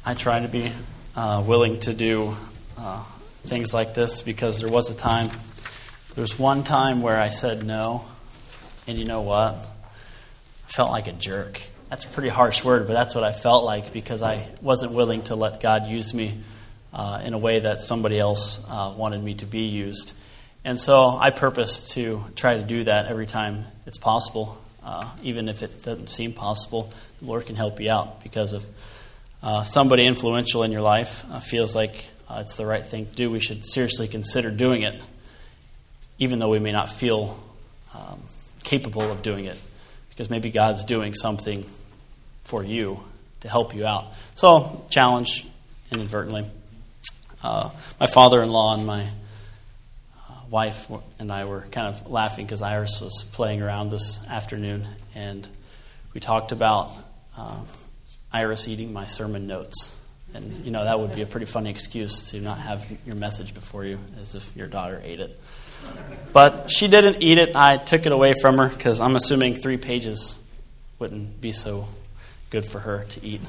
I try to be willing to do things like this because there was one time where I said no, and you know what? I felt like a jerk. That's a pretty harsh word, but that's what I felt like because I wasn't willing to let God use me in a way that somebody else wanted me to be used. And so I purpose to try to do that every time it's possible. Even if it doesn't seem possible, the Lord can help you out because of somebody influential in your life feels like it's the right thing to do. We should seriously consider doing it, even though we may not feel capable of doing it, because maybe God's doing something for you to help you out. So, challenge inadvertently. My father-in-law and my wife and I were kind of laughing because Iris was playing around this afternoon, and we talked about Iris eating my sermon notes. And, you know, that would be a pretty funny excuse to not have your message before you, as if your daughter ate it. But she didn't eat it. I took it away from her because I'm assuming 3 pages wouldn't be so good for her to eat.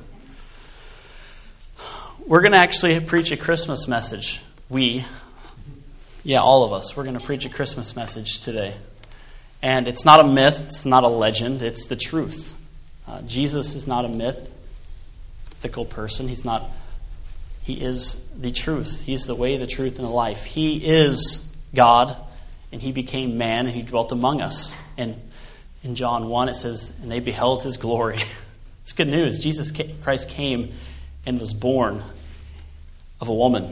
We're going to actually preach a Christmas message. All of us. We're going to preach a Christmas message today. And it's not a myth. It's not a legend. It's the truth. Jesus is not a mythical person. He is the truth. He's the way, the truth, and the life. He is God, and he became man, and he dwelt among us. And in John 1, it says, and they beheld his glory. It's good news. Jesus Christ came and was born of a woman.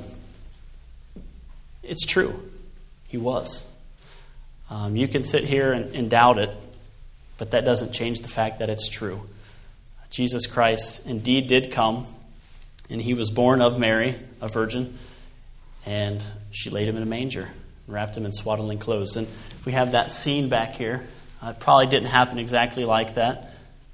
It's true. He was. You can sit here and doubt it, but that doesn't change the fact that it's true. Jesus Christ indeed did come, and he was born of Mary, a virgin, and she laid him in a manger, wrapped him in swaddling clothes. And we have that scene back here. It probably didn't happen exactly like that,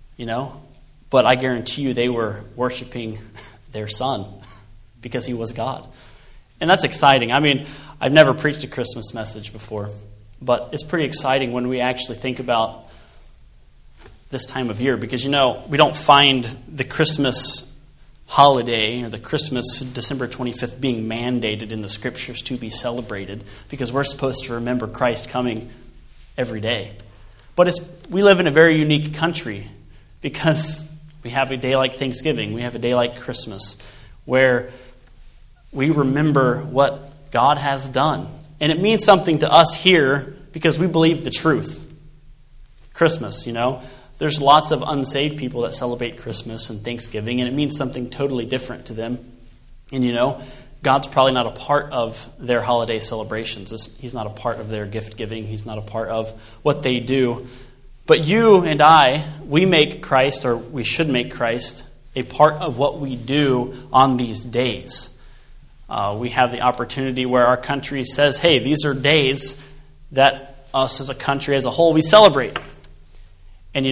but I guarantee you they were worshiping their son because he was God. And that's exciting. I mean, I've never preached a Christmas message before, but it's pretty exciting when we actually think about this time of year because, we don't find the Christmas holiday or the Christmas December 25th being mandated in the scriptures to be celebrated because we're supposed to remember Christ coming every day. But we live in a very unique country because we have a day like Thanksgiving, we have a day like Christmas, where we remember what God has done. And it means something to us here because we believe the truth. Christmas, There's lots of unsaved people that celebrate Christmas and Thanksgiving, and it means something totally different to them. And God's probably not a part of their holiday celebrations. He's not a part of their gift giving. He's not a part of what they do. But you and I, we make Christ, or we should make Christ, a part of what we do on these days. We have the opportunity where our country says, hey, these are days that us as a country as a whole, we celebrate. And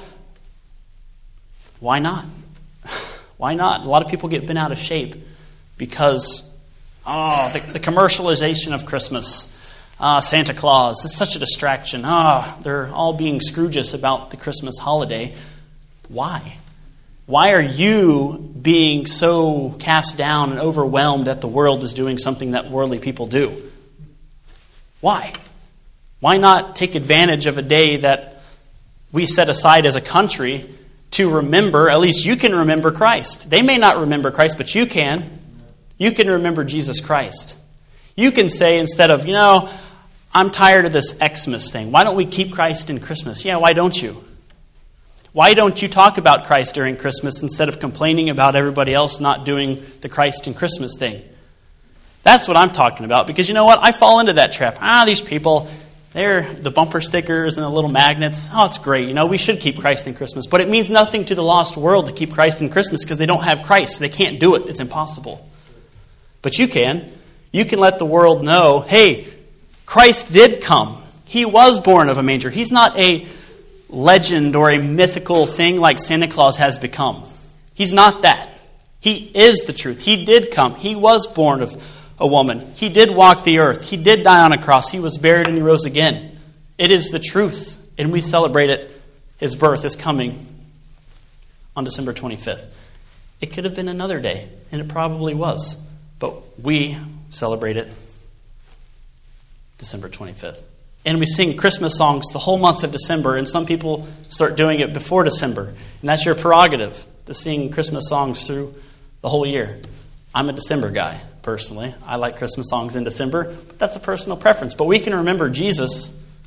why not? Why not? A lot of people get bent out of shape because, the commercialization of Christmas, Santa Claus, it's such a distraction. They're all being Scrooges about the Christmas holiday. Why? Why are you being so cast down and overwhelmed that the world is doing something that worldly people do? Why? Why not take advantage of a day that we set aside as a country to remember, at least you can remember Christ. They may not remember Christ, but you can. You can remember Jesus Christ. You can say instead of, I'm tired of this Xmas thing. Why don't we keep Christ in Christmas? Yeah, why don't you? Why don't you talk about Christ during Christmas instead of complaining about everybody else not doing the Christ in Christmas thing? That's what I'm talking about because you know what? I fall into that trap. These people, they're the bumper stickers and the little magnets. It's great. We should keep Christ in Christmas. But it means nothing to the lost world to keep Christ in Christmas because they don't have Christ. They can't do it. It's impossible. But you can. You can let the world know, hey, Christ did come. He was born of a manger. He's not a legend or a mythical thing like Santa Claus has become. He's not that. He is the truth. He did come. He was born of a woman. He did walk the earth. He did die on a cross. He was buried and he rose again. It is the truth. And we celebrate it, his birth, his coming on December 25th. It could have been another day, and it probably was. But we celebrate it December 25th. And we sing Christmas songs the whole month of December, and some people start doing it before December. And that's your prerogative, to sing Christmas songs through the whole year. I'm a December guy, personally. I like Christmas songs in December, but that's a personal preference. But we can remember Jesus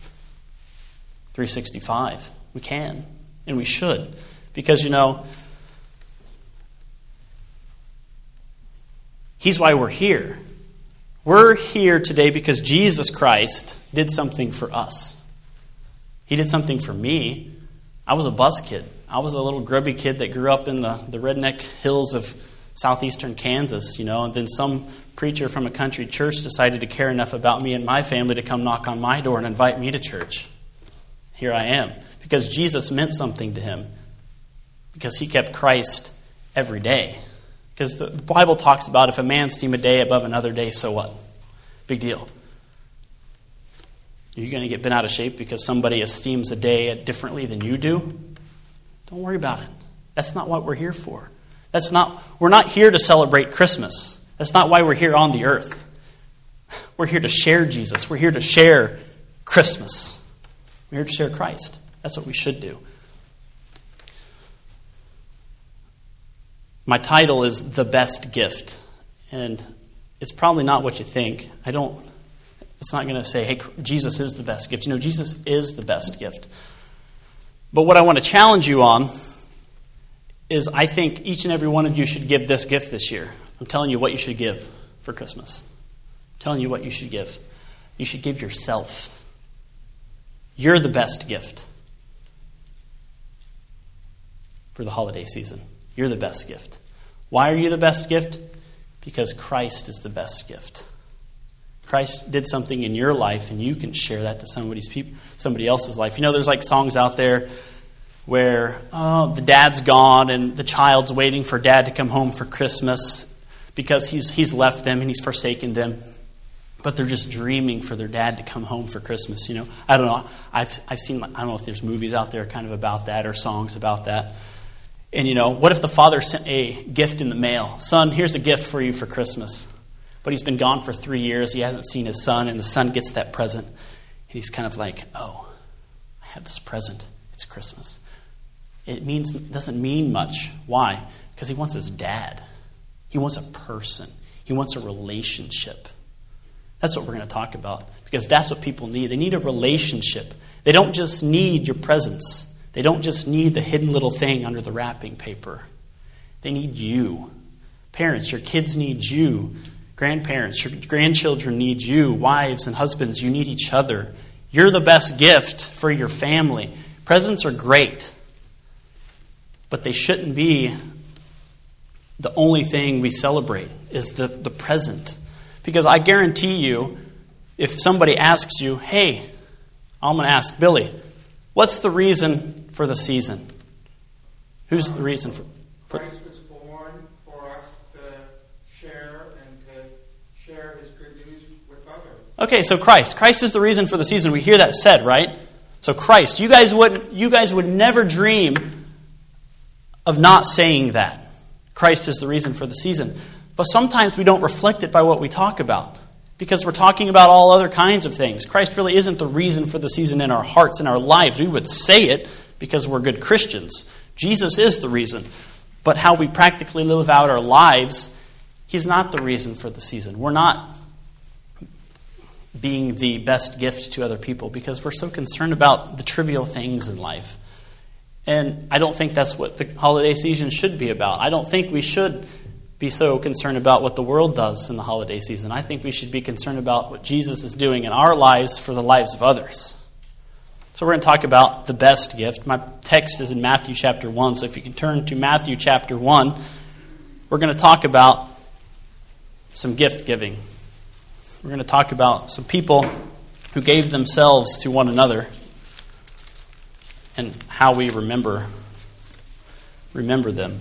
365. We can, and we should. Because, He's why we're here. We're here today because Jesus Christ did something for us. He did something for me. I was a bus kid. I was a little grubby kid that grew up in the redneck hills of southeastern Kansas, and then some preacher from a country church decided to care enough about me and my family to come knock on my door and invite me to church. Here I am. Because Jesus meant something to him. Because he kept Christ every day. Because the Bible talks about if a man esteem a day above another day, so what? Big deal. Are you going to get bent out of shape because somebody esteems a day differently than you do? Don't worry about it. That's not what we're here for. We're not here to celebrate Christmas. That's not why we're here on the earth. We're here to share Jesus. We're here to share Christmas. We're here to share Christ. That's what we should do. My title is The Best Gift. And it's probably not what you think. It's not going to say, hey, Jesus is the best gift. Jesus is the best gift. But what I want to challenge you on is I think each and every one of you should give this gift this year. I'm telling you what you should give for Christmas. I'm telling you what you should give. You should give yourself. You're the best gift for the holiday season. You're the best gift. Why are you the best gift? Because Christ is the best gift. Christ did something in your life, and you can share that to somebody else's life. There's like songs out there where the dad's gone and the child's waiting for dad to come home for Christmas because he's left them and he's forsaken them. But they're just dreaming for their dad to come home for Christmas. I don't know. I've seen. I don't know if there's movies out there kind of about that or songs about that. And what if the father sent a gift in the mail? Son, here's a gift for you for Christmas. But he's been gone for 3 years. He hasn't seen his son, and the son gets that present. And he's kind of like, oh, I have this present. It's Christmas. It doesn't mean much. Why? Because he wants his dad. He wants a person. He wants a relationship. That's what we're going to talk about. Because that's what people need. They need a relationship. They don't just need your presents. They don't just need the hidden little thing under the wrapping paper. They need you. Parents, your kids need you. Grandparents, your grandchildren need you. Wives and husbands, you need each other. You're the best gift for your family. Presents are great, but they shouldn't be the only thing we celebrate is the present. Because I guarantee you, if somebody asks you, hey, I'm going to ask Billy, what's the reason for the season? Who's the reason for Christ was born for us to share and to share his good news with others. Okay, so Christ is the reason for the season. We hear that said, right? So Christ, you guys would never dream of not saying that. Christ is the reason for the season. But sometimes we don't reflect it by what we talk about. Because we're talking about all other kinds of things. Christ really isn't the reason for the season in our hearts and our lives. We would say it because we're good Christians. Jesus is the reason. But how we practically live out our lives, he's not the reason for the season. We're not being the best gift to other people because we're so concerned about the trivial things in life. And I don't think that's what the holiday season should be about. I don't think we should be so concerned about what the world does in the holiday season. I think we should be concerned about what Jesus is doing in our lives for the lives of others. So we're going to talk about the best gift. My text is in Matthew chapter 1, so if you can turn to Matthew chapter 1, we're going to talk about some gift giving. We're going to talk about some people who gave themselves to one another and how we remember them.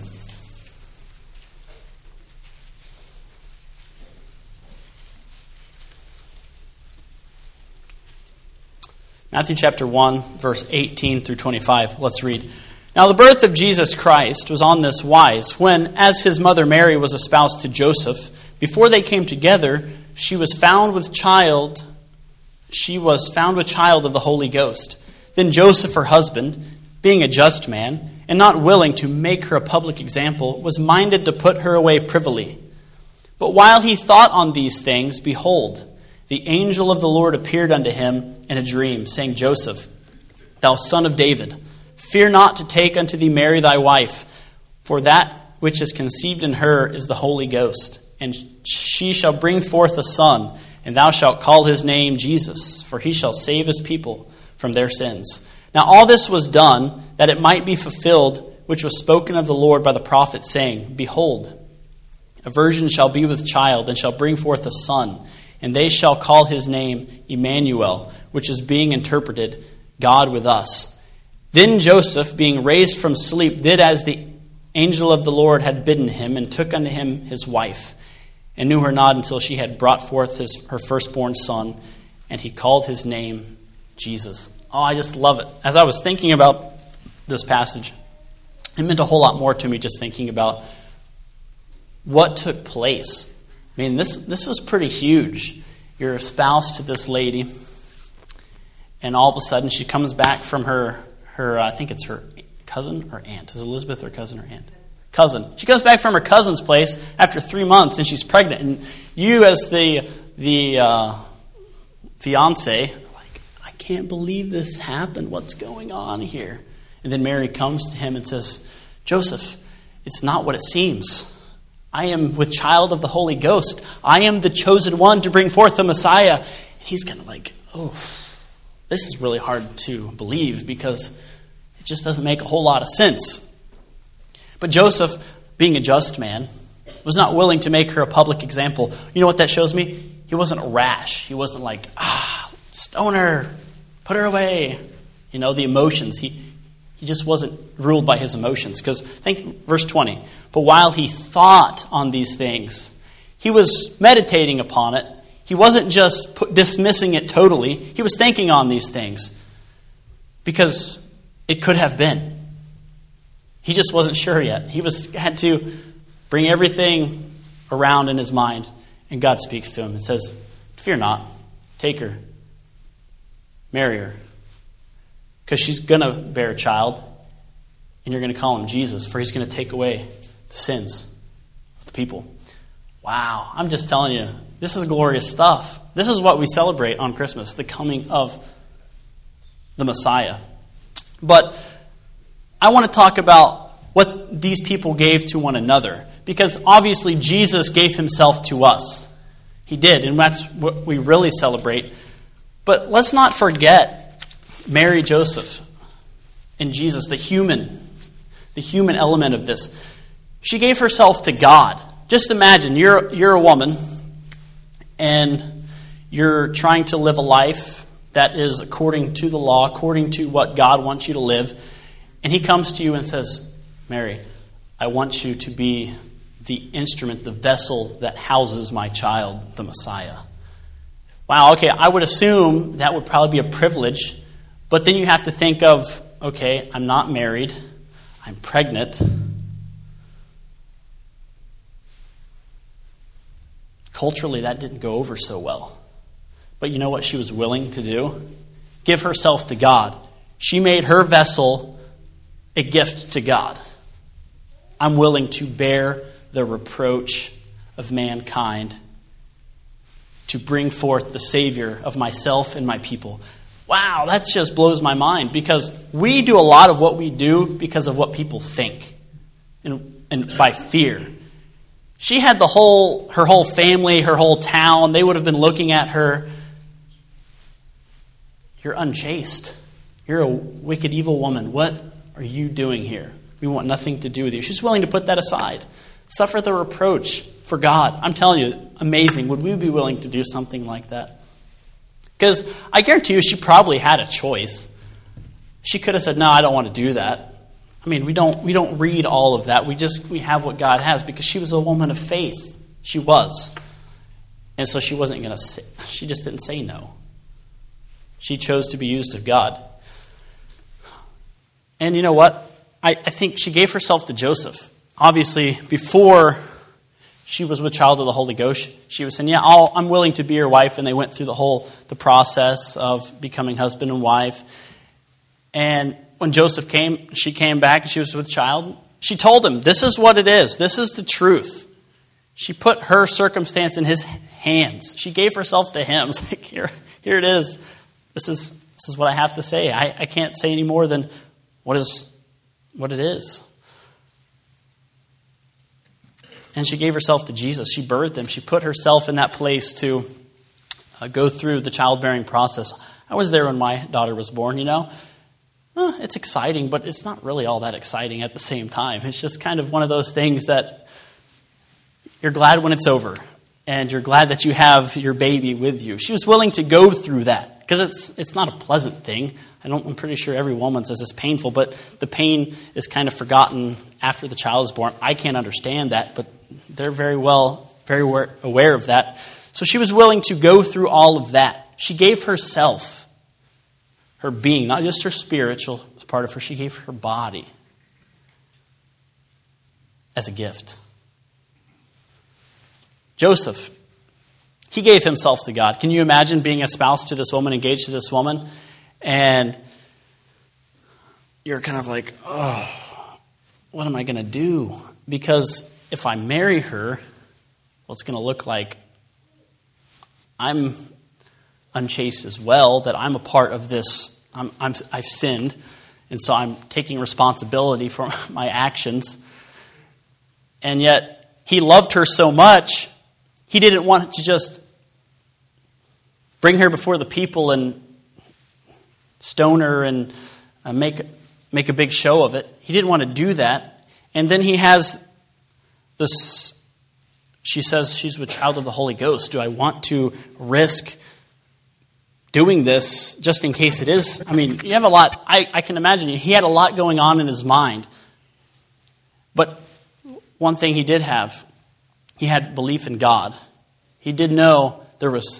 Matthew chapter 1, verse 18 through 25. Let's read. Now the birth of Jesus Christ was on this wise, when, as his mother Mary was espoused to Joseph, before they came together, she was found with child of the Holy Ghost. Then Joseph, her husband, being a just man, and not willing to make her a public example, was minded to put her away privily. But while he thought on these things, behold, the angel of the Lord appeared unto him in a dream, saying, Joseph, thou son of David, fear not to take unto thee Mary thy wife, for that which is conceived in her is the Holy Ghost. And she shall bring forth a son, and thou shalt call his name Jesus, for he shall save his people from their sins. Now all this was done, that it might be fulfilled, which was spoken of the Lord by the prophet, saying, Behold, a virgin shall be with child, and shall bring forth a son, and they shall call his name Emmanuel, which is being interpreted, God with us. Then Joseph, being raised from sleep, did as the angel of the Lord had bidden him, and took unto him his wife, and knew her not until she had brought forth her firstborn son, and he called his name Jesus. Oh, I just love it. As I was thinking about this passage, it meant a whole lot more to me just thinking about what took place. I mean, this was pretty huge. You're espoused to this lady, and all of a sudden she comes back from her I think it's her cousin or aunt. Is Elizabeth her cousin or aunt? Cousin. She goes back from her cousin's place after 3 months, and she's pregnant. And you, as the fiance, like, I can't believe this happened. What's going on here? And then Mary comes to him and says, Joseph, it's not what it seems. I am with child of the Holy Ghost. I am the chosen one to bring forth the Messiah. And he's kind of like, oh, this is really hard to believe because it just doesn't make a whole lot of sense. But Joseph, being a just man, was not willing to make her a public example. You know what that shows me? He wasn't rash. He wasn't like, stone her, put her away. You know, the emotions. He just wasn't ruled by his emotions. Because think verse 20. But while he thought on these things, he was meditating upon it. He wasn't just dismissing it totally. He was thinking on these things. Because it could have been. He just wasn't sure yet. He had to bring everything around in his mind. And God speaks to him and says, fear not. Take her. Marry her. Because she's going to bear a child. And you're going to call him Jesus. For he's going to take away the sins of the people. Wow. I'm just telling you. This is glorious stuff. This is what we celebrate on Christmas. The coming of the Messiah. But I want to talk about what these people gave to one another. Because obviously Jesus gave himself to us. He did, and that's what we really celebrate. But let's not forget Mary, Joseph, and Jesus, the human element of this. She gave herself to God. Just imagine, you're a woman, and you're trying to live a life that is according to the law, according to what God wants you to live. And he comes to you and says, Mary, I want you to be the instrument, the vessel that houses my child, the Messiah. Wow, okay, I would assume that would probably be a privilege. But then you have to think of, okay, I'm not married. I'm pregnant. Culturally, that didn't go over so well. But you know what she was willing to do? Give herself to God. She made her vessel a gift to God. I'm willing to bear the reproach of mankind to bring forth the Savior of myself and my people. Wow, that just blows my mind because we do a lot of what we do because of what people think and by fear. She had her whole family, her whole town. They would have been looking at her. You're unchaste. You're a wicked, evil woman. What are you doing here? We want nothing to do with you. She's willing to put that aside. Suffer the reproach for God. I'm telling you, amazing. Would we be willing to do something like that? Because I guarantee you she probably had a choice. She could have said, no, I don't want to do that. I mean, we don't read all of that. We have what God has because she was a woman of faith. She was. And so she wasn't going to say, she just didn't say no. She chose to be used of God. And you know what? I think she gave herself to Joseph. Obviously, before she was with child of the Holy Ghost, she was saying, yeah, I'm willing to be your wife. And they went through the process of becoming husband and wife. And when Joseph came, she came back and she was with child. She told him, this is what it is. This is the truth. She put her circumstance in his hands. She gave herself to him. It's like, here it is. This is what I have to say. I can't say any more than what it is. And she gave herself to Jesus. She birthed him. She put herself in that place to go through the childbearing process. I was there when my daughter was born, It's exciting, but it's not really all that exciting at the same time. It's just kind of one of those things that you're glad when it's over. And you're glad that you have your baby with you. She was willing to go through that. Because it's not a pleasant thing. I'm pretty sure every woman says it's painful, but the pain is kind of forgotten after the child is born. I can't understand that, but they're very aware of that. So she was willing to go through all of that. She gave herself, her being, not just her spiritual part of her, she gave her body as a gift. Joseph, he gave himself to God. Can you imagine being a spouse to this woman, engaged to this woman, and you're kind of like, oh, what am I going to do? Because if I marry her, well, it's going to look like I'm unchaste as well, that I'm a part of this. I've sinned, and so I'm taking responsibility for my actions. And yet, he loved her so much, he didn't want to just bring her before the people and stone her and make a big show of it. He didn't want to do that. And then he has this, she says she's with child of the Holy Ghost. Do I want to risk doing this just in case it is? I mean, you have a lot, I can imagine he had a lot going on in his mind. But one thing he did have, he had belief in God. He did know there was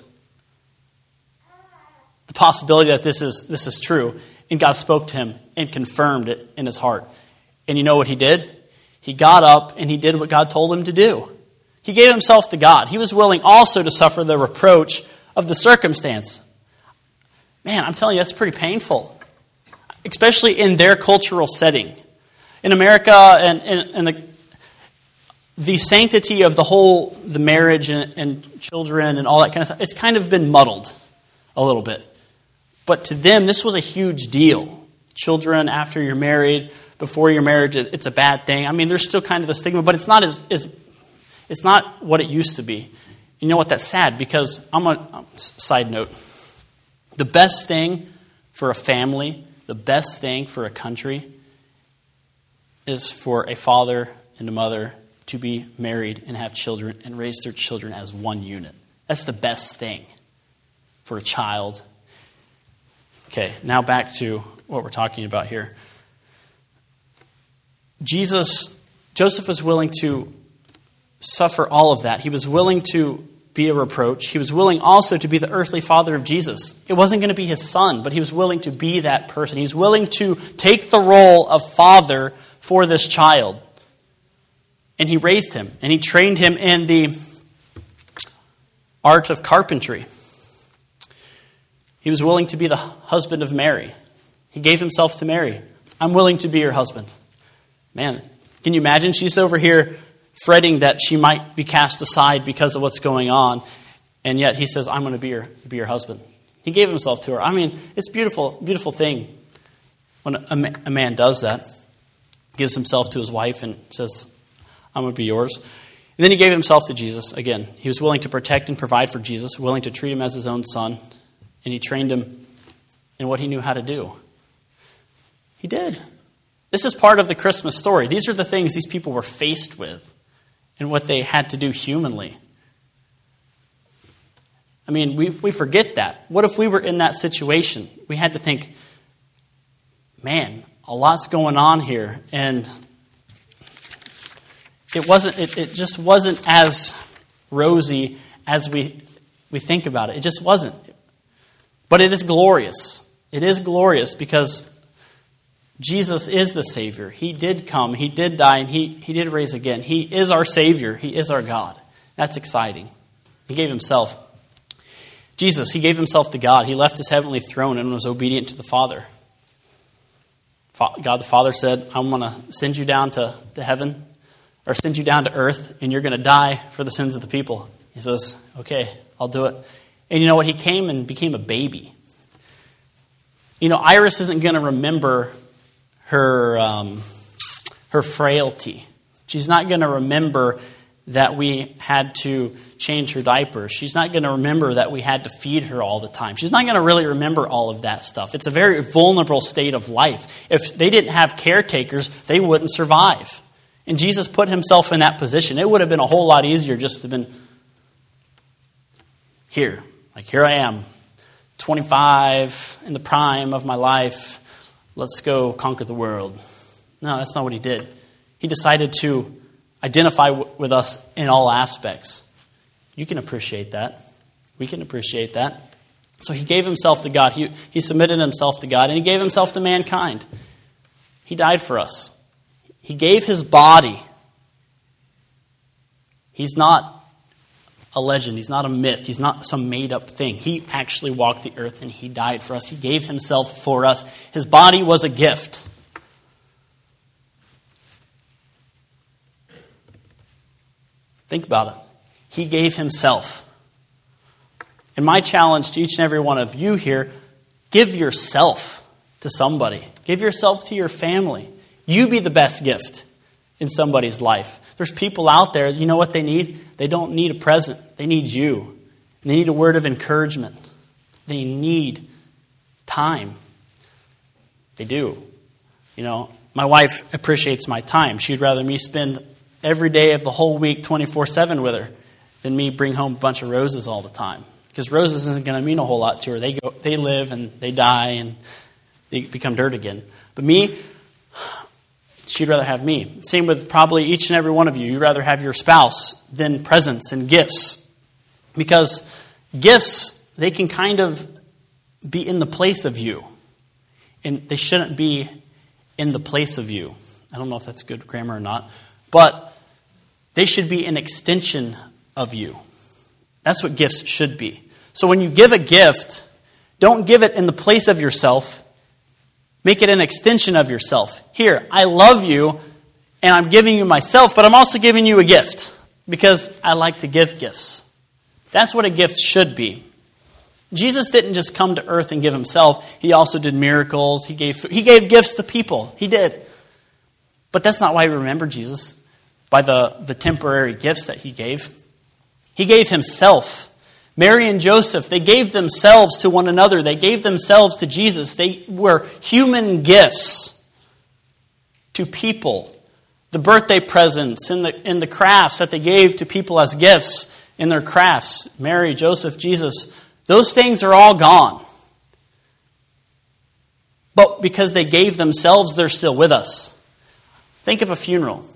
the possibility that this is true. And God spoke to him and confirmed it in his heart. And you know what he did? He got up and he did what God told him to do. He gave himself to God. He was willing also to suffer the reproach of the circumstance. Man, I'm telling you, that's pretty painful. Especially in their cultural setting. In America and the sanctity of the marriage and children and all that kind of stuff, it's kind of been muddled a little bit. But to them, this was a huge deal. Children after you're married, before your marriage, it's a bad thing. I mean, there's still kind of the stigma, but it's not it's not what it used to be. You know what? That's sad because side note. The best thing for a family, the best thing for a country, is for a father and a mother to be married and have children and raise their children as one unit. That's the best thing for a child. Okay, now back to what we're talking about here. Joseph was willing to suffer all of that. He was willing to be a reproach. He was willing also to be the earthly father of Jesus. It wasn't going to be his son, but he was willing to be that person. He was willing to take the role of father for this child. And he raised him, and he trained him in the art of carpentry. He was willing to be the husband of Mary. He gave himself to Mary. I'm willing to be your husband. Man, can you imagine? She's over here fretting that she might be cast aside because of what's going on, and yet he says, I'm going to be your husband. He gave himself to her. I mean, it's a beautiful thing when a man does that. Gives himself to his wife and says, I'm going to be yours. And then he gave himself to Jesus again. He was willing to protect and provide for Jesus, willing to treat him as his own son, and he trained him in what he knew how to do. He did. This is part of the Christmas story. These are the things these people were faced with and what they had to do humanly. I mean, we forget that. What if we were in that situation? We had to think, man, a lot's going on here, and it just wasn't as rosy as we think about it. It just wasn't. But it is glorious. It is glorious because Jesus is the Savior. He did come, He did die, and He did rise again. He is our Savior. He is our God. That's exciting. He gave Himself. Jesus, He gave Himself to God. He left His heavenly throne and was obedient to the Father. God the Father said, I'm going to send you down to heaven, or send you down to earth, and you're going to die for the sins of the people. He says, okay, I'll do it. And you know what? He came and became a baby. You know, Iris isn't going to remember her frailty. She's not going to remember that we had to change her diapers. She's not going to remember that we had to feed her all the time. She's not going to really remember all of that stuff. It's a very vulnerable state of life. If they didn't have caretakers, they wouldn't survive. And Jesus put Himself in that position. It would have been a whole lot easier just to have been here. Like, here I am, 25, in the prime of my life. Let's go conquer the world. No, that's not what He did. He decided to identify with us in all aspects. You can appreciate that. We can appreciate that. So He gave Himself to God. He submitted Himself to God, and He gave Himself to mankind. He died for us. He gave His body. He's not a legend. He's not a myth. He's not some made-up thing. He actually walked the earth, and He died for us. He gave Himself for us. His body was a gift. Think about it. He gave Himself. And my challenge to each and every one of you here, give yourself to somebody. Give yourself to your family. You be the best gift in somebody's life. There's people out there, you know what they need? They don't need a present. They need you. They need a word of encouragement. They need time. They do. You know, my wife appreciates my time. She'd rather me spend every day of the whole week 24/7 with her than me bring home a bunch of roses all the time. Because roses isn't going to mean a whole lot to her. They live and they die and they become dirt again. But me, she'd rather have me. Same with probably each and every one of you. You'd rather have your spouse than presents and gifts. Because gifts, they can kind of be in the place of you. And they shouldn't be in the place of you. I don't know if that's good grammar or not. But they should be an extension of you. That's what gifts should be. So when you give a gift, don't give it in the place of yourself. Make it an extension of yourself. Here, I love you, and I'm giving you myself, but I'm also giving you a gift because I like to give gifts. That's what a gift should be. Jesus didn't just come to earth and give Himself. He also did miracles. He gave gifts to people. He did. But that's not why we remember Jesus, by the temporary gifts that He gave. He gave Himself. Mary and Joseph, they gave themselves to one another. They gave themselves to Jesus. They were human gifts to people. The birthday presents and the crafts that they gave to people as gifts in their crafts, Mary, Joseph, Jesus, those things are all gone. But because they gave themselves, they're still with us. Think of a funeral.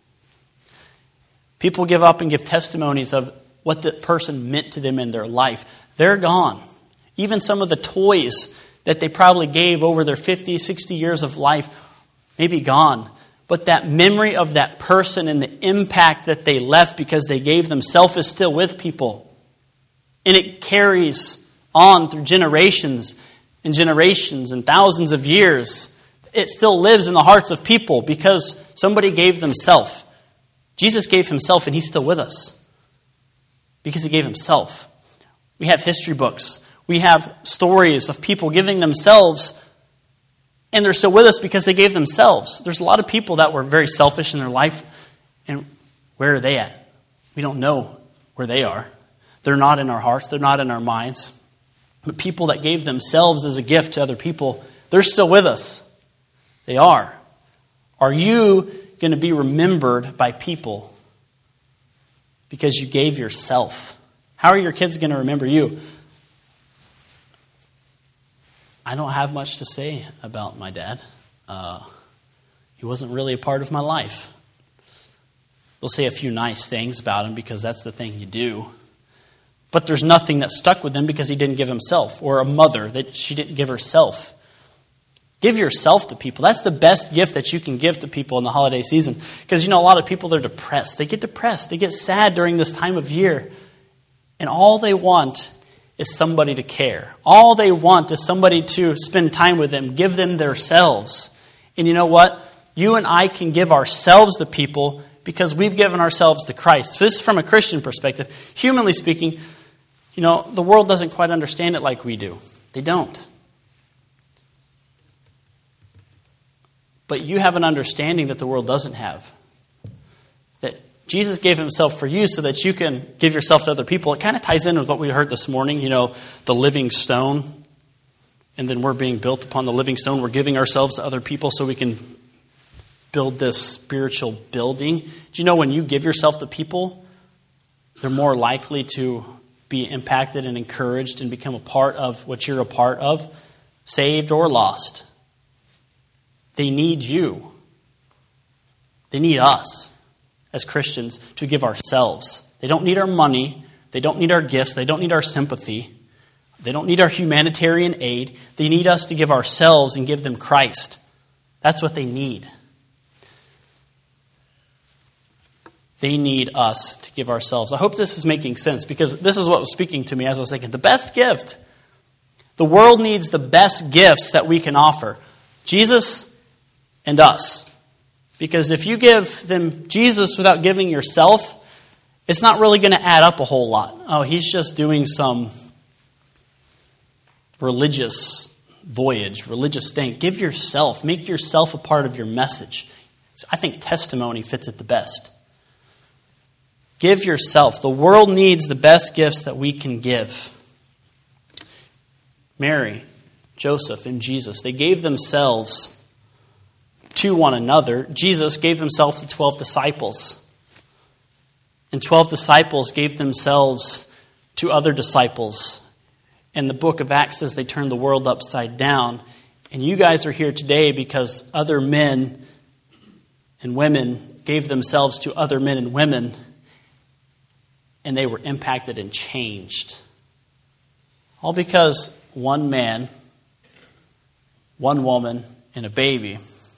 People give up and give testimonies of what the person meant to them in their life. They're gone. Even some of the toys that they probably gave over their 50, 60 years of life may be gone. But that memory of that person and the impact that they left because they gave themselves is still with people. And it carries on through generations and thousands of years. It still lives in the hearts of people because somebody gave themselves. Jesus gave Himself, and He's still with us because He gave Himself. We have history books. We have stories of people giving themselves, and they're still with us because they gave themselves. There's a lot of people that were very selfish in their life, and where are they at? We don't know where they are. They're not in our hearts. They're not in our minds. But people that gave themselves as a gift to other people, they're still with us. They are. Are you going to be remembered by people because you gave yourself? How are your kids going to remember you? I don't have much to say about my dad. He wasn't really a part of my life. They'll say a few nice things about him because that's the thing you do. But there's nothing that stuck with him because he didn't give himself. Or a mother, that she didn't give herself. Give yourself to people. That's the best gift that you can give to people in the holiday season. Because, a lot of people, they're depressed. They get depressed. They get sad during this time of year. And all they want is somebody to care. All they want is somebody to spend time with them, give them themselves. And you know what? You and I can give ourselves to people because we've given ourselves to Christ. This is from a Christian perspective. Humanly speaking, the world doesn't quite understand it like we do. They don't. But you have an understanding that the world doesn't have. That Jesus gave himself for you so that you can give yourself to other people. It kind of ties in with what we heard this morning, the living stone. And then we're being built upon the living stone. We're giving ourselves to other people so we can build this spiritual building. Do you know when you give yourself to people, they're more likely to be impacted and encouraged and become a part of what you're a part of, saved or lost. They need you. They need us as Christians to give ourselves. They don't need our money. They don't need our gifts. They don't need our sympathy. They don't need our humanitarian aid. They need us to give ourselves and give them Christ. That's what they need. They need us to give ourselves. I hope this is making sense because this is what was speaking to me as I was thinking. The best gift. The world needs the best gifts that we can offer. Jesus and us. Because if you give them Jesus without giving yourself, it's not really going to add up a whole lot. Oh, he's just doing some religious voyage, religious thing. Give yourself. Make yourself a part of your message. I think testimony fits it the best. Give yourself. The world needs the best gifts that we can give. Mary, Joseph, and Jesus, they gave themselves to one another. Jesus gave himself to 12 disciples. And 12 disciples gave themselves to other disciples. And the book of Acts says they turned the world upside down. And you guys are here today because other men and women gave themselves to other men and women. And they were impacted and changed. All because one man, one woman, and a baby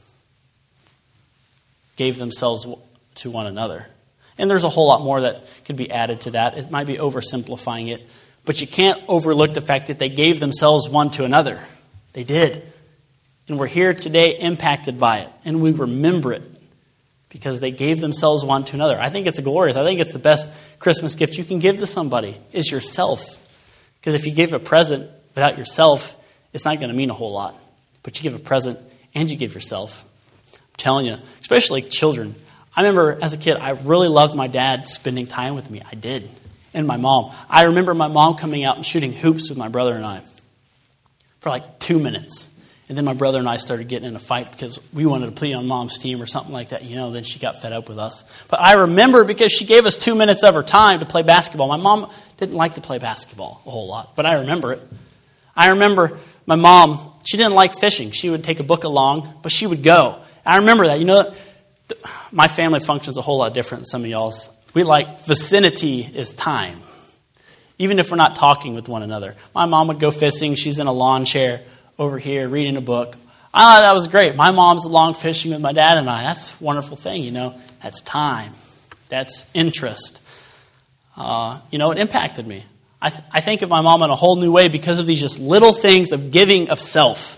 gave themselves to one another. And there's a whole lot more that could be added to that. It might be oversimplifying it. But you can't overlook the fact that they gave themselves one to another. They did. And we're here today impacted by it. And we remember it because they gave themselves one to another. I think it's glorious. I think it's the best Christmas gift you can give to somebody is yourself. Because if you give a present without yourself, it's not going to mean a whole lot. But you give a present and you give yourself. I'm telling you, especially children. I remember as a kid, I really loved my dad spending time with me. I did. And my mom. I remember my mom coming out and shooting hoops with my brother and I for like 2 minutes. And then my brother and I started getting in a fight because we wanted to play on mom's team or something like that. Then she got fed up with us. But I remember because she gave us 2 minutes of her time to play basketball. My mom didn't like to play basketball a whole lot, but I remember it. I remember my mom, she didn't like fishing. She would take a book along, but she would go. I remember that. My family functions a whole lot different than some of y'all's. We like vicinity is time. Even if we're not talking with one another. My mom would go fishing. She's in a lawn chair over here reading a book. That was great. My mom's along fishing with my dad and I. That's a wonderful thing, That's time. That's interest. It impacted me. I think of my mom in a whole new way because of these just little things of giving of self.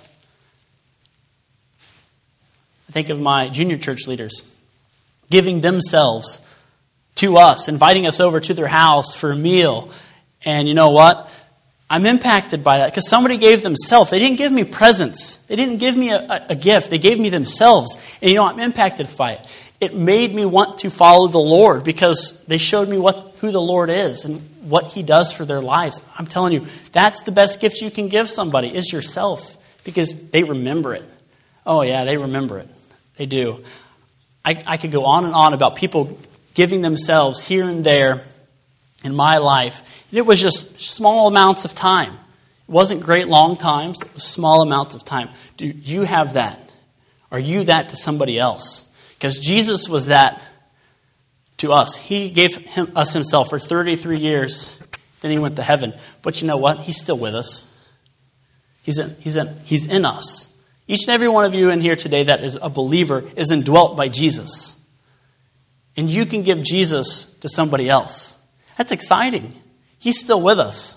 I think of my junior church leaders giving themselves to us, inviting us over to their house for a meal. And you know what? I'm impacted by that because somebody gave themselves. They didn't give me presents. They didn't give me a gift. They gave me themselves. And I'm impacted by it. It made me want to follow the Lord because they showed me who the Lord is and what He does for their lives. I'm telling you, that's the best gift you can give somebody is yourself because they remember it. Oh yeah, they remember it. They do. I could go on and on about people giving themselves here and there in my life. And it was just small amounts of time. It wasn't great long times. It was small amounts of time. Do you have that? Are you that to somebody else? Because Jesus was that to us. He gave us Himself for 33 years. Then He went to heaven. But you know what? He's still with us. He's in us. Each and every one of you in here today that is a believer is indwelt by Jesus. And you can give Jesus to somebody else. That's exciting. He's still with us.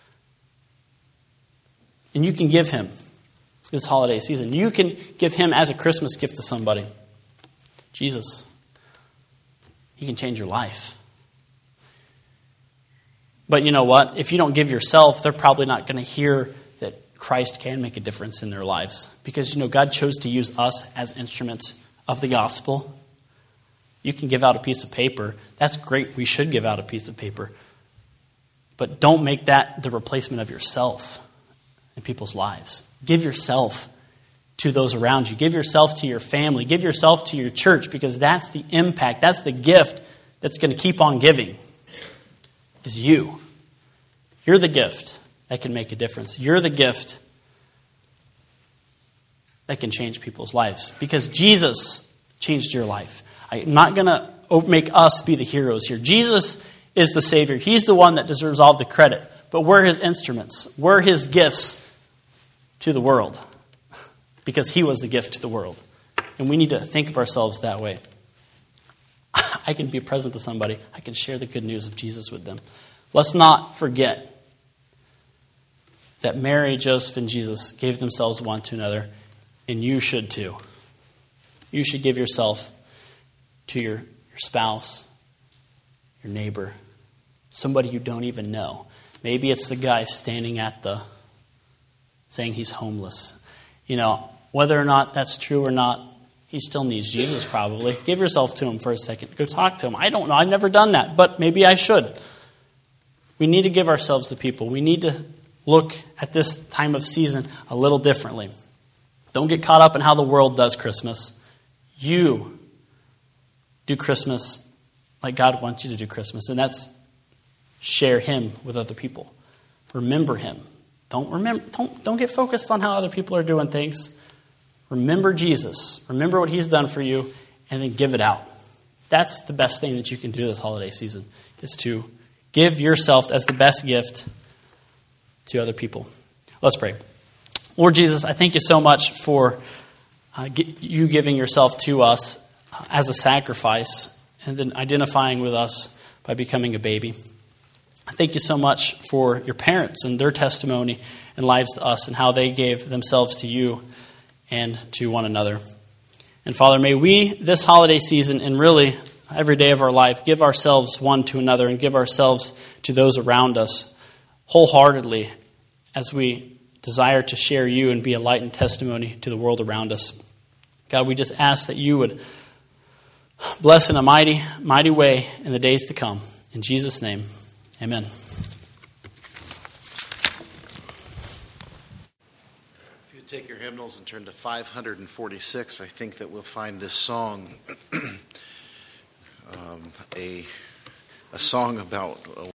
And you can give him this holiday season. You can give him as a Christmas gift to somebody. Jesus. He can change your life. But you know what? If you don't give yourself, they're probably not going to hear that Christ can make a difference in their lives. Because, God chose to use us as instruments of the gospel. You can give out a piece of paper. That's great. We should give out a piece of paper. But don't make that the replacement of yourself in people's lives. Give yourself to those around you. Give yourself to your family. Give yourself to your church, because that's the impact. That's the gift that's going to keep on giving. Is you. You're the gift that can make a difference. You're the gift that can change people's lives. Because Jesus changed your life. I'm not going to make us be the heroes here. Jesus is the Savior. He's the one that deserves all the credit. But we're his instruments. We're his gifts to the world. Because he was the gift to the world. And we need to think of ourselves that way. I can be present to somebody. I can share the good news of Jesus with them. Let's not forget that Mary, Joseph, and Jesus gave themselves one to another, and you should too. You should give yourself to your spouse, your neighbor, somebody you don't even know. Maybe it's the guy standing at saying he's homeless. Whether or not that's true or not, he still needs Jesus probably. Give yourself to him for a second. Go talk to him. I don't know. I've never done that, but maybe I should. We need to give ourselves to people. We need to look at this time of season a little differently. Don't get caught up in how the world does Christmas. You do Christmas like God wants you to do Christmas, and that's share him with other people. Remember him. Don't get focused on how other people are doing things. Remember Jesus. Remember what he's done for you, and then give it out. That's the best thing that you can do this holiday season, is to give yourself as the best gift to other people. Let's pray. Lord Jesus, I thank you so much for you giving yourself to us as a sacrifice and then identifying with us by becoming a baby. I thank you so much for your parents and their testimony and lives to us and how they gave themselves to you and to one another. And Father, may we this holiday season and really every day of our life give ourselves one to another and give ourselves to those around us wholeheartedly as we desire to share you and be a light and testimony to the world around us. God, we just ask that you would bless in a mighty, mighty way in the days to come. In Jesus' name, amen. Take your hymnals and turn to 546. I think that we'll find this song a song about